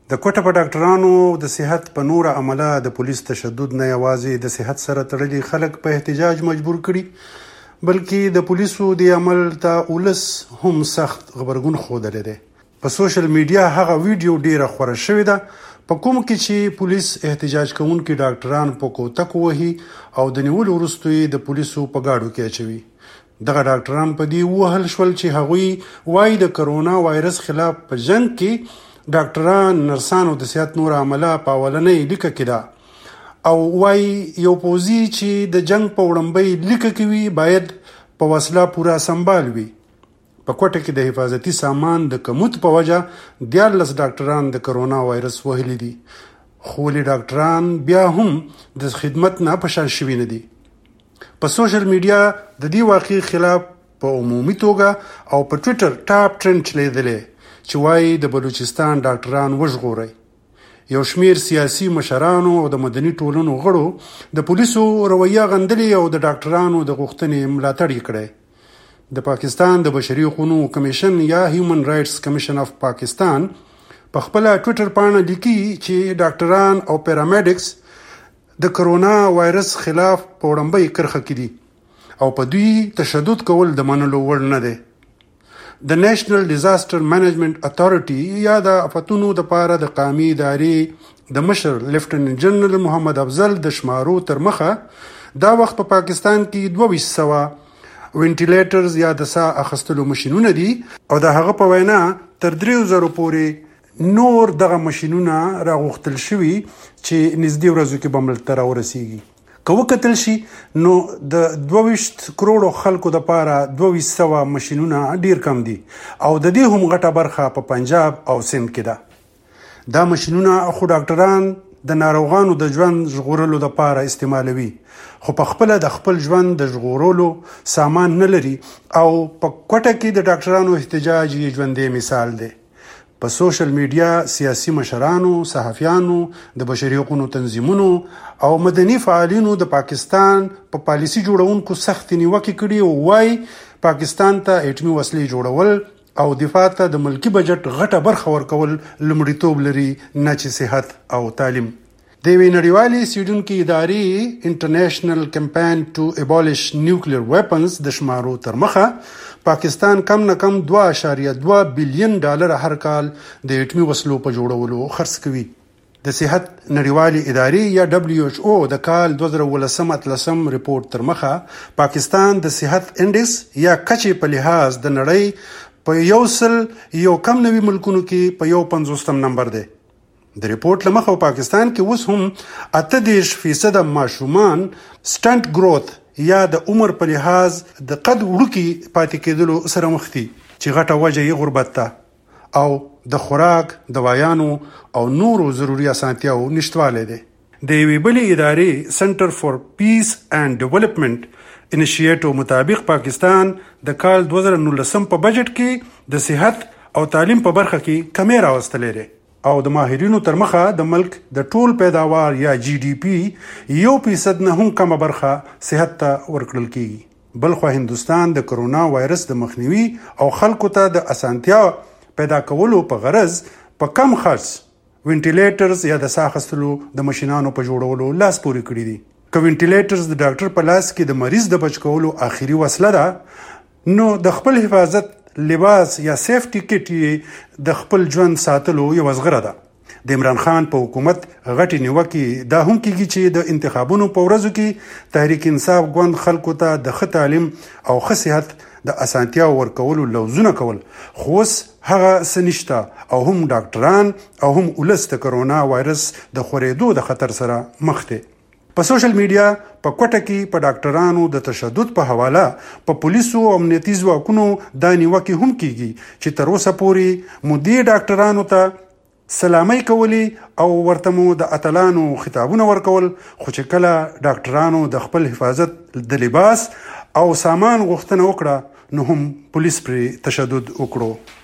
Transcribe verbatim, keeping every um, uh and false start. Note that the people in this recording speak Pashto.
د کوټه په ډاکټرانو د صحت په نوره عمله د پولیس تشدد نه یوازې د صحت سره تړلي خلک په احتجاج مجبور کړي، بلکې د پولیسو د عمل ته ولس هم سخت غبرګون ښودلی دی. په سوشل میډیا هغه ویډیو ډیره خوره شوې ده په کوم کې چې پولیس احتجاج کوونکي ډاکټران په کوتک وهي او د نیولو وروسته یې د پولیسو په ګاډو کې اچوي. دغه ډاکټران په دې ووهل شول چې هغوی وایي د کرونا وایرس خلاف په جنگ کې ډاکټران نرسان او د صحت نور عمله په اولنۍ لیکه کې ده او وایي یو پوځي چې د جنگ په وړاندې لیکه کوي باید په وسله پورا سنبال وي. په کوټه کې د حفاظتي سامان د کموت په وجه دیارلس ډاکټران د کرونا وایرس وهلي دي، خو ولې ډاکټران بیا هم د خدمت نه پشان شوي نه دي. په سوشل میډیا د دې واقعي خلاف په عمومي توګه او په ټویټر ټاپ ټرند لیدلی چې وایي د بلوچستان ډاکټران وژغورئ. یو شمیر سیاسي مشرانو او د مدني ټولنو غړو د پولیسو رویه غندلې او د ډاکټرانو د غوښتنې ملاتړ یې کړی. د پاکستان د بشري حقوقو کمیشن یا هیومن رایټس کمیشن اف پاکستان په خپله ټویټر پاڼه لیکي چې ډاکټران او پیرامیډکس د کرونا وایرس خلاف په وړاندې کرخه کې دي او په دوی تشدد کول د منلو وړ نه دی. د نېشنل ډیزاستر مینجمنت اتھارټي یا د آفتونو د پاره د قومي ادارې د مشر لیفټننټ جنرال محمد افضل د شمارو تر مخه دا وخت په پا پاکستان کې دوه ویشت سوه وینټیلیټرز یا د ساه اخیستلو ماشینونه دي او د هغه په وینا تر دریو زرو پورې نور دغه ماشینونه راغوښتل شوي چې نږدې ورځو کې به ملته راورسیږي. که وکتل شي نو د دوه ویشت کروڑو خلکو د پاره دوه ویشت سوه ماشینونه ډیر کم دي او د دې هم غټه برخه په پنجاب او سند کې ده. دا ماشینونه خو ډاکټران د ناروغانو د ژوند ژغورلو د پاره استعمالوي، خو په خپل د خپل ژوند د ژغورلو سامان نه لري او په کوټه کې د ډاکټرانو احتجاج یې ژوندی مثال دی. په سوشل میډیا سیاسي مشرانو، صحافیانو، د بشري حقوقو تنظیمونو او مدني فعالینو د پاکستان په پا پالیسي جوړونکو سخت نیوکې کړي او وایي پاکستان ته اټومي وسلې جوړول او دفاع ته د ملکی بجټ غټه برخه ورکول لومړیتوب لري، نه چې صحت او تعلیم. د یوې نړیوالې څیړونکې ادارې انټرنیشنل کمپین ټو ایبالیش نیوکلیر ویپنز د شمارو تر مخه پاکستان کم نه کم دوه اعشاریه دوه بلین ډالر هر کال د اټومي وسلو په جوړولو خرڅ کوي. د صحت نړیوالې ادارې یا دبلیو ایچ او د کال دوه زره ولسم اتلسم ریپورت تر مخه پاکستان د صحت انډیکس یا کچې په لحاظ د نړۍ په یو سل یو کم نوي ملکونو کې په یو پنځوستم نمبر دی. د ریپورت له مخه پاکستان کې اوس هم اته دېرش فیصد ماشومان سټنټ گروث یا د عمر په لحاظ د قد وړوکي پاتې کېدلو سره مخ دي چې غټه وجه یې غربت ته او د خوراک، دوايانو او نورو ضروري اسانتیاو نشټوالی دی. د یوې بلې ادارې سنټر فور پیس اینڈ ډیولپمنٹ انیشیټو مطابق پاکستان د کال دوه زره نولسم په بجټ کې د صحت او تعلیم په برخه کې کمی راوستلی دی او د ماهرینو تر مخه د ملک د ټول پیداوار یا جی ډی پی یو فیصد نه هم کمه برخه صحت ته ورکړل کیږي. بلخو هندوستان د کرونا وایرس د مخنیوي او خلکو ته د اسانتیا پیدا کولو په غرض په کم خرڅ وینټیلیټرز یا د ساه اخیستلو د ماشینانو په جوړولو لاس پورې کړي دي. که وینټیلیټرز د ډاکټر په لاس کې د مریض د بچ کولو آخري وسله ده نو د خپل حفاظت لباس یا سیفټي کټ د خپل ژوند ساتلو یو زغره ده. د عمران خان په حکومت غټي نیوکې دا هم کیږي چې د انتخابونو په ورځو کې تحریک انصاف ګوند خلکو ته د ښه تعلیم او ښه صحت د اسانتیا ورکولو لوزونه کول، خو اوس هغه څه نشته او هم ډاکټران او هم ولس د کرونا وایرس د خورېدو د خطر سره مخ دي. په سوشل میډیا په کوټه کې په ډاکټرانو د تشدد په حواله په پولیسو او امنیتي ځواکونو دا نیوکې هم کیږي چې تر اوسه پورې مو دې ډاکټرانو ته سلامي کولی او ورته مو د اتلانو خطابونه ورکول، خو چې کله ډاکټرانو د خپل حفاظت د لباس او سامان غوښتنه وکړه نو هم پولیس پرې تشدد وکړو.